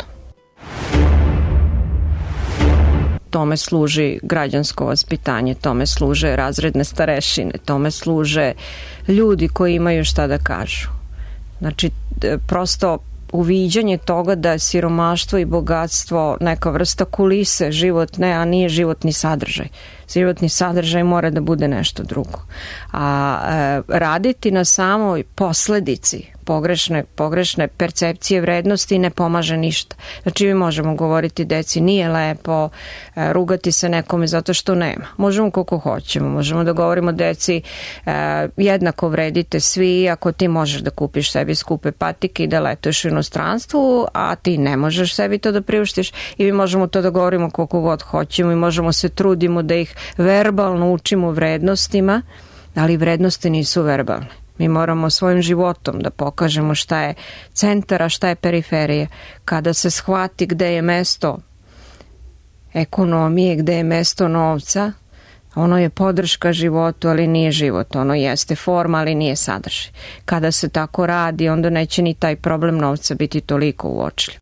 Tome služi građansko vaspitanje, tome služe razredne starešine, tome služe ljudi koji imaju šta da kažu. Znači, prosto uviđanje toga da je siromaštvo i bogatstvo neka vrsta kulise životne, a nije životni sadržaj. Životni sadržaj mora da bude nešto drugo. A raditi na samoj posledici pogrešne percepcije vrednosti ne pomaže ništa. Znači mi možemo govoriti deci nije lepo, rugati se nekome zato što nema. Možemo koliko hoćemo, možemo da govorimo deci jednako vredite svi, ako ti možeš da kupiš sebi skupe patike i da letuješ u inostranstvu, a ti ne možeš sebi to da priuštiš, i mi možemo to da govorimo koliko god hoćemo i možemo se trudimo da ih verbalno učimo vrednostima, ali vrednosti nisu verbalne. Mi moramo svojim životom da pokažemo šta je centar, a šta je periferija. Kada se shvati gde je mesto ekonomije, gde je mesto novca, ono je podrška životu, ali nije život. Ono jeste forma, ali nije sadržaj. Kada se tako radi, onda neće ni taj problem novca biti toliko uočljiv.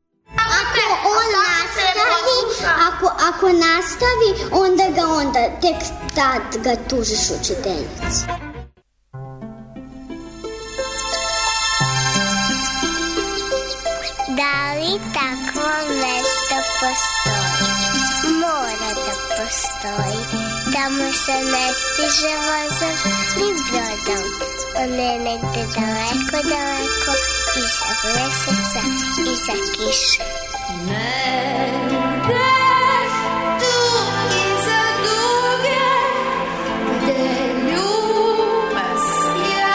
Ako nastavi, onda tek tad ga tužiš učiteljici. Da li takvo mesto postoji? Mora da postoji. Tamo se ne stiže vozom ni brodom. On je negde daleko, daleko, iza meseca, iza kiše. Negde tu iza duge, gde ljubav sja.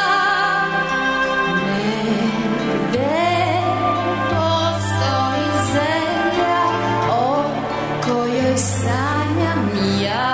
Negde postoji zemlja o kojoj sanjam ja.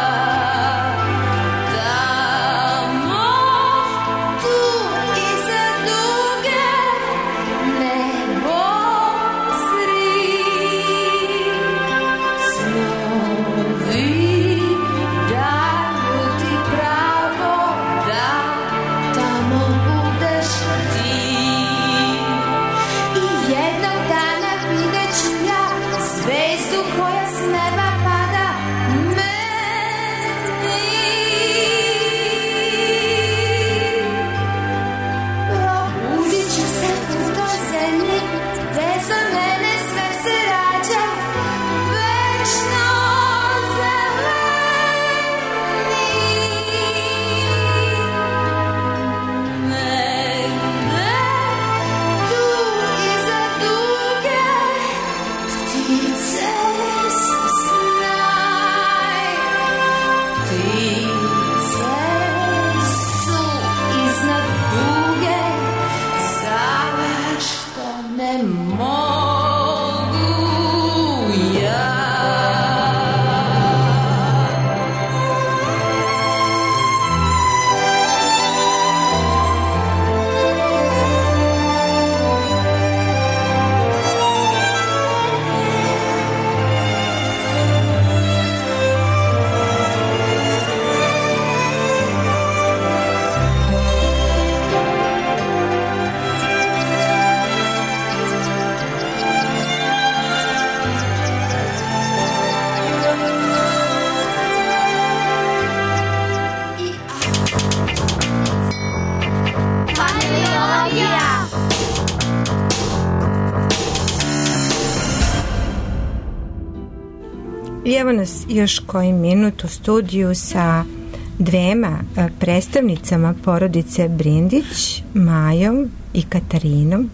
I evo nas još koji minut u studiju sa dvema predstavnicama porodice Brindić, Majom i Katarinom,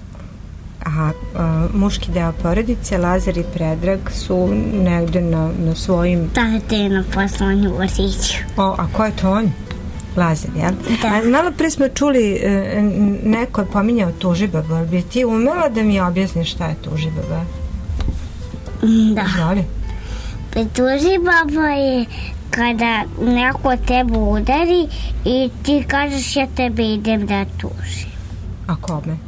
a muški deo porodice, Lazar i Predrag, su negde na svojim... Tate na poslovnju vrtiću. A ko je to on? Lazar, jel? Da. Malo pre smo čuli, neko je pominjao tužibaba, bi ti umela da mi objasniš šta je tužibaba? Da. Izvoli. Tužibaba je kada neko tebe udari i ti kažeš ja tebe idem da tužim. A kome?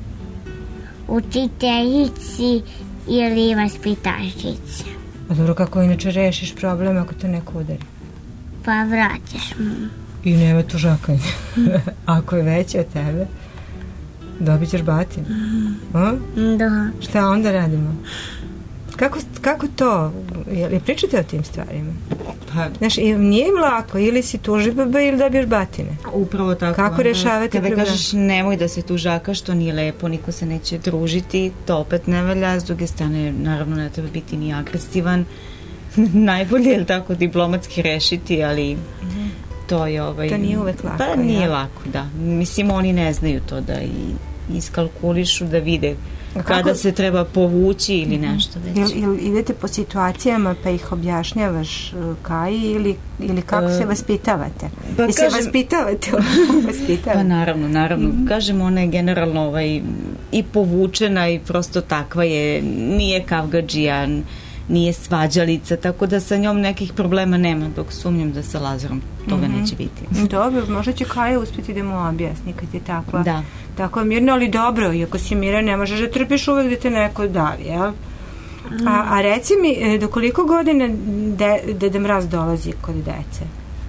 Učiteljici ili vaspitačici. A dobro, kako inače rešiš problem ako te neko udari? Pa vraćaš mu. I nema tužakanja. Ako je veći od tebe, dobit ćeš batinu. Da. Šta onda radimo? Kako to? Jel pričate o tim stvarima? Pa, znaš, nije im lako, ili si tužibaba ili dobiješ batine. Upravo tako. Kako rešavate kada problem? kažeš nemoj da se tužaka, što nije lepo, niko se neće družiti, to opet ne valja. S druge strane, naravno ne treba biti ni agresivan. Najbolje je tako diplomatski rešiti, ali to je to nije uvek lako. Pa nije lako, da. Mislim, oni ne znaju to da iskalkulišu, da vide kada se treba povući ili nešto već. Ili idete po situacijama pa ih objašnjavaš Kaji ili kako se vaspitavate? Pa se vaspitavate? Pa naravno. Kažem, ona je generalno i povučena i prosto takva je, nije kavgadžija, nije svađalica, tako da sa njom nekih problema nema, dok sumnjam da sa Lazarom toga neće biti. Dobro, možda će Kaja uspjeti da mu objasni kad je tako mirno, ali dobro, iako si miran, ne možeš da trpiš uvek da te neko davi, jel? A reci mi, do koliko godina Deda Mraz dolazi kod dece?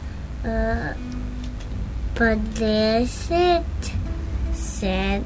Pa 10, 7,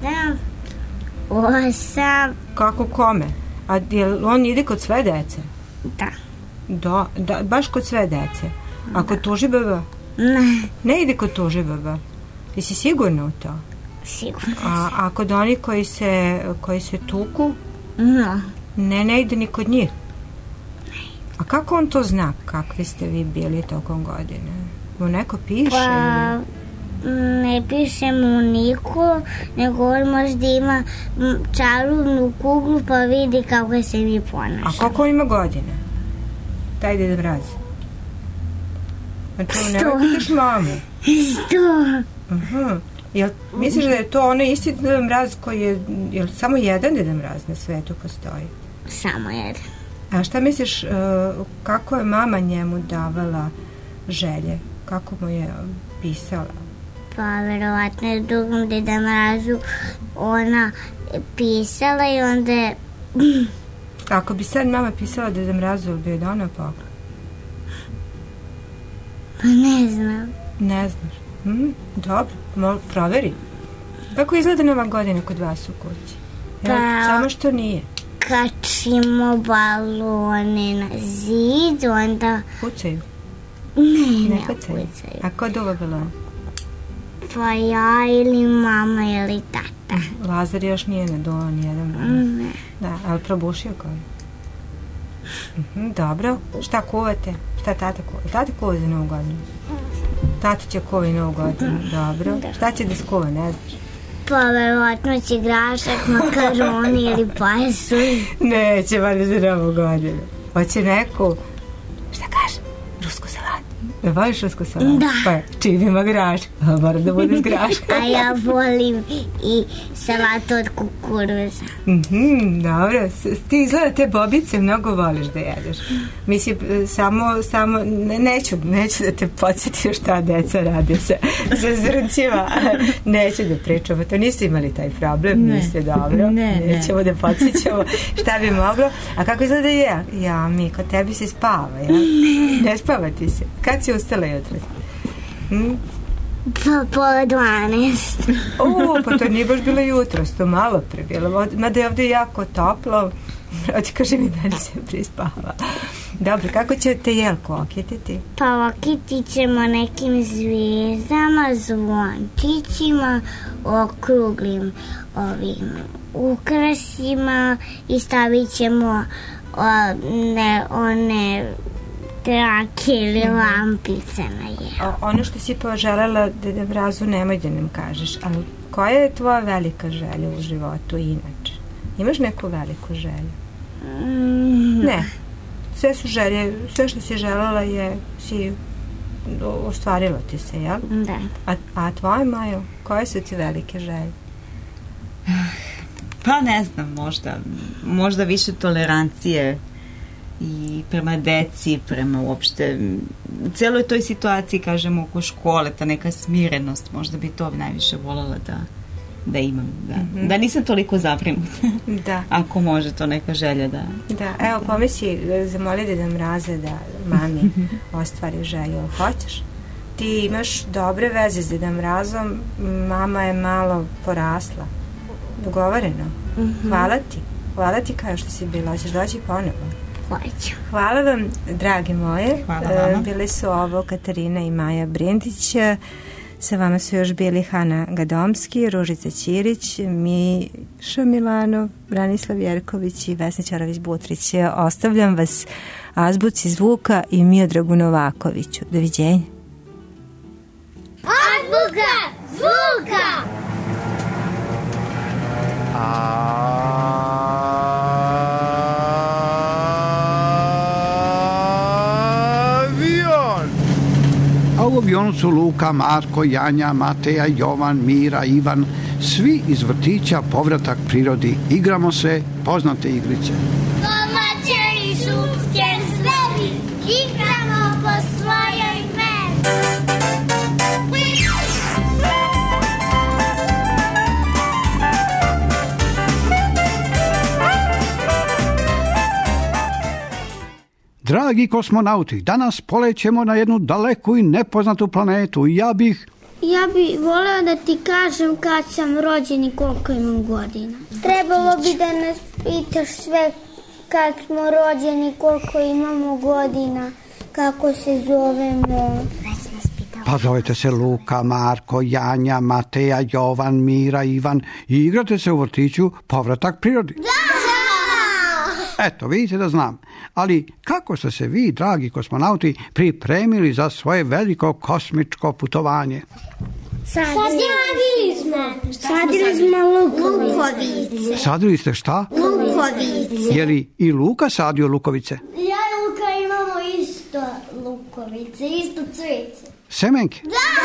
8. Kako kome? A jel on ide kod sve dece? Da. Da, baš kod sve dece? A kod tuži baba? Ne. Ne ide kod tuži baba? Jesi sigurna u to? Sigurna. A kod onih koji se tuku? Ne ide ni kod njih? A kako on to zna? Kakvi ste vi bili tokom godine? Mu neko piše? Pa, ne piše mu niko, nego on možda ima čarobnu kuglu pa vidi kako se mi ponašamo. A koliko ima godina? Taj Deda Mraz? Znači, ne vidiš mamu? 100. Jel misliš da je to onaj isti Deda Mraz koji je... Jel samo jedan Deda Mraz na svetu postoji? Samo jedan. A šta misliš, kako je mama njemu davala želje? Kako mu je pisala? Pa verovatno je drugom Deda Mrazu ona pisala i onda je... Ako bi sad mama pisala Deda Mrazu, bi je donao poklon? Pa ne znam. Ne znaš? Dobro, proveri. Kako izgleda Nova godina kod vas u kući? Samo što nije. Kačimo balone na zid, onda... Pucaju? Ne pucaju. A ko duva balone? Pa ja ili mama ili tata. Lazar još nije naduvao nijedan balon? Ne. Da, ali probušio koji? Dobro, šta kuvate? Šta tata kuva? Tata kuva za Novu godinu? Tata će kuva i Novu godinu, dobro. Šta će da skuva, ne znaš? Pa verovatno će grašak, makaroni ili pasulj. Neće, valjda za Novu godinu. Hoće neku, šta kaže, rusku salatu. Ne voliš rusku salatu? Da. Pa čim ima grašak, mora da bude s graškom. A ja volim i salatu od kukuruza. Dobro, ti izgleda te bobice mnogo voliš da jedeš. Mislim, samo neću da te podsjetim šta deca rade sa zrncima. Neću da pričamo, to niste imali taj problem, niste dobro. Nećemo da podsjećamo šta bi moglo. A kako izgleda je? Ja, Miko, tebi se spava, ja? Ne spava ti se. Kad si ustala jutro? Pa pola 12. Pa to nije baš bilo jutro, to malo pre bilo. Mada je ovdje jako toplo. Oći kaže mi, meni se prispava. Dobro, kako će te Jelko okititi? Pa okiti ćemo nekim zvijezdama, zvončićima, okruglim ovim ukrasima i stavit ćemo one trake ili lampice na jelo. Ono što si poželjela Deda Mrazu nemoj da nam kažeš, ali koja je tvoja velika želja u životu inače? Imaš neku veliku želju? Ne. Sve su želje, sve što si željela si ostvarilo ti se, jel? Da. A tvoje, Majo, koje su ti velike želje? Pa ne znam, možda više tolerancije i prema deci, prema uopšte celoj toj situaciji, kažemo, oko škole, ta neka smirenost, možda bi to najviše voljela da imam, da nisam toliko zabrinuta. Da. Ako može to neka želja da... Da, evo, pomisli, zamoli Deda Mraza da mami ostvari želju. Hoćeš? Ti imaš dobre veze s Deda Mrazom, mama je malo porasla. Dogovoreno? Hvala ti kao što si bila. Hoćeš doći ponovo? Hoću. Hvala vam, drage moje. Hvala vama. Bili su ovo Katarina i Maja Brindić. Sa vama su još bili Hana Gadomski, Ružica Ćirić, Miša Milanov, Branislav Jerković i Vesna Ćorović-Butrić. Ostavljam vas Azbuci zvuka i Miodragu Novakoviću. Doviđenja. Azbuka zvuka! A u avionu su Luka, Marko, Janja, Mateja, Jovan, Mira, Ivan, svi iz vrtića Povratak prirodi. Igramo se poznate igrice. Domaćeri su Dragi kosmonauti, danas polećemo na jednu daleku i nepoznatu planetu. Ja bih voleo da ti kažem kad sam rođen i koliko imam godina. Trebalo bi da nas pitaš sve kad smo rođeni, koliko imamo godina, kako se zovemo. Pa zovete se Luka, Marko, Janja, Mateja, Jovan, Mira, Ivan i igrate se u vrtiću Povratak prirodi. Eto, vidite da znam. Ali kako ste se vi, dragi kosmonauti, pripremili za svoje veliko kosmičko putovanje? Sadili smo lukovice. Sadili ste šta? Lukovice. Je li i Luka sadio lukovice? Ja i Luka imamo isto lukovice, isto cvijeće. Semenke?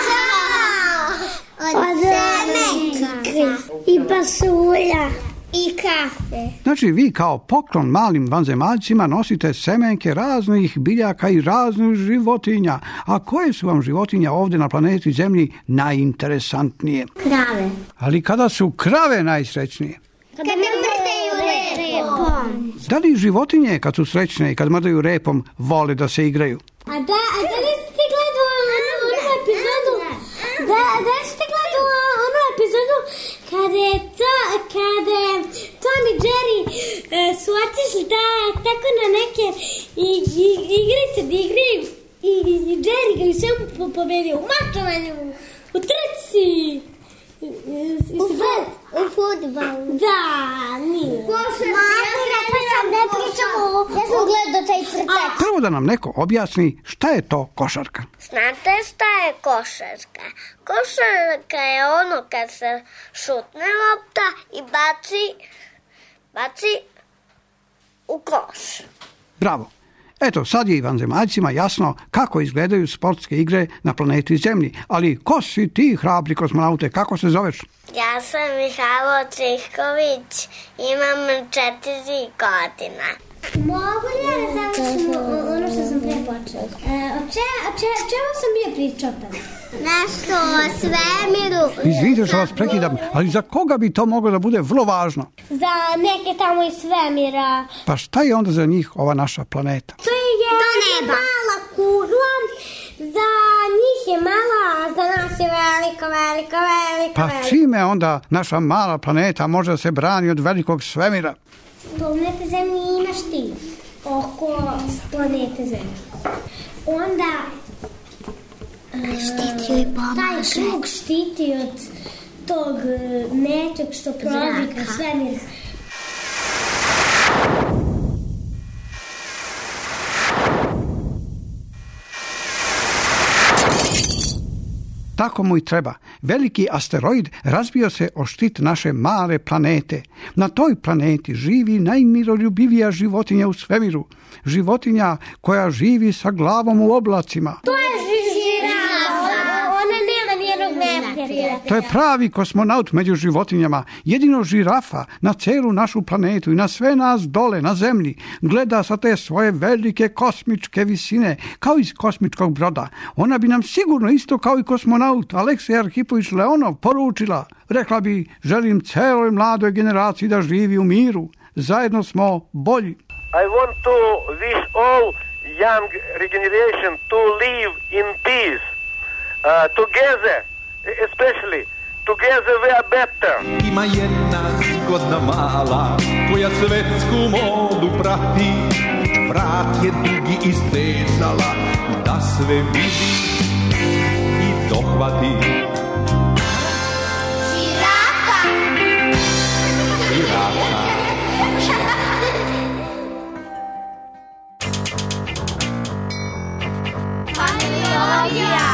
Od semenka. I pasulja. I kafe. Znači vi kao poklon malim vanzemaljcima nosite semenke raznih biljaka i raznih životinja. A koje su vam životinja ovdje na planeti Zemlji najinteresantnije? Krave. Ali kada su krave najsrećnije? Kad ne mrdaju repom. Da li životinje kad su srećne i kad mrdaju repom vole da se igraju? A da li ste gledali onu epizodu? Da ste gledali onu epizodu kada Tom i Jerry su otišli tako na neke igrice da igraju i Jerry ga i svemu pobedio u mačovanju, u trci. U fudbalu. Da, nije. Ja sam gledao taj crtač. Prvo da nam neko objasni šta je to košarka. Znate šta je košarka? Košarka je ono kad se šutne lopta i baci u koš. Bravo. Eto, sad je i vanzemaljcima jasno kako izgledaju sportske igre na planeti Zemlji. Ali ko si ti, hrabri kosmonaute, kako se zoveš? Ja sam Mihajlo Trihković, imam 4 godina. Mogu li ja da završim ono što sam pre počela? O čemu sam bio pričao tamo? Nešto o svemiru. Izvidite što vas prekidam, ali za koga bi to moglo da bude vrlo važno? Za neke tamo iz svemira. Pa šta je onda za njih ova naša planeta? To je mala kugla, za njih je mala, a za nas je velika. Pa čime onda naša mala planeta može da se brani od velikog svemira? Planeta Zemlje ima štit oko planete Zemlje. Onda taj krug štiti od tog nečeg što prolazi kroz svemir. Tako mu i treba. Veliki asteroid razbio se o štit naše male planete. Na toj planeti živi najmiroljubivija životinja u svemiru. Životinja koja živi sa glavom u oblacima. To je žirafa. Ona nema nijednog neprijatelja. To je pravi kosmonaut među životinjama. Jedino žirafa na celu našu planetu i na sve nas dole na Zemlji gleda sa te svoje velike kosmičke visine, kao iz kosmičkog broda. Ona bi nam sigurno isto kao i kosmonaut Aleksej Arhipović Leonov poručila. Rekla bi, želim celoj mladoj generaciji da živi u miru. Zajedno smo bolji. I want to wish all young regeneration to live in peace. Together, especially, together we are better. Ima jedna zgodna mala koja svetsku modu prati. Vrat je dugi istezala da sve vidi i dohvati. Žirafa! Žirafa. Haleluja!